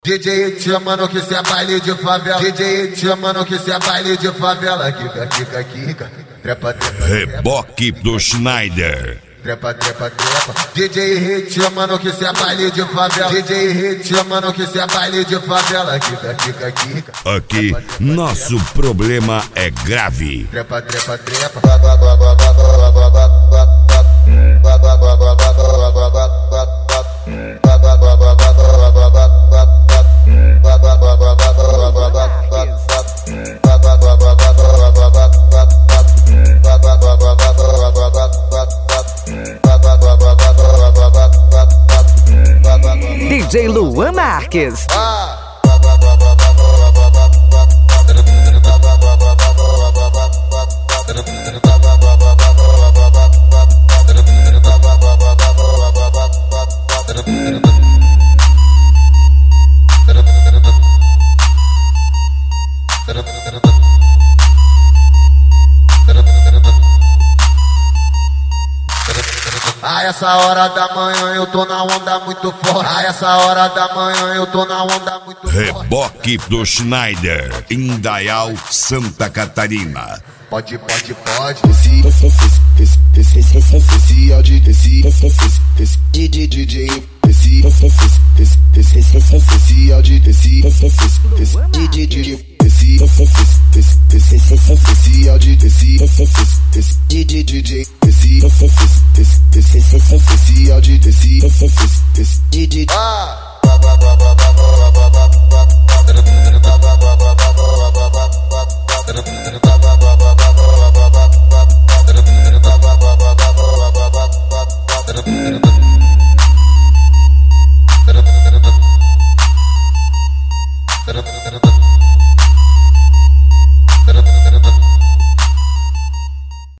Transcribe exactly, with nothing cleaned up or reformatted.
D J te chamando que cê é baile de favela. D J te chamando que cê é baile de favela. Kika, kika, kika. Trepa, trepa, Reboque do Schneider. Trepa, trepa, trepa. D J te chamando que cê é baile de favela. D J te chamando que cê é baile de favela. Kika, kika, kika. Aqui, nosso problema é grave. Trepa, trepa, trepa. D J Luan Marques. A essa hora da manhã eu tô na onda muito forte. A essa hora da manhã eu tô na onda muito forte. Reboque do Schneider, Indaial, Santa Catarina. Pode, pode, pode. Esse, esse, esse, esse, esse áudio, esse, esse, esse, D J, esse, esse, esse, esse, esse áudio, esse, esse, esse, D J, esse, esse, esse, esse, esse áudio, esse, esse, esse, D J, esse, esse, esse, esse, esse áudio, esse, esse, esse, D J. Ah.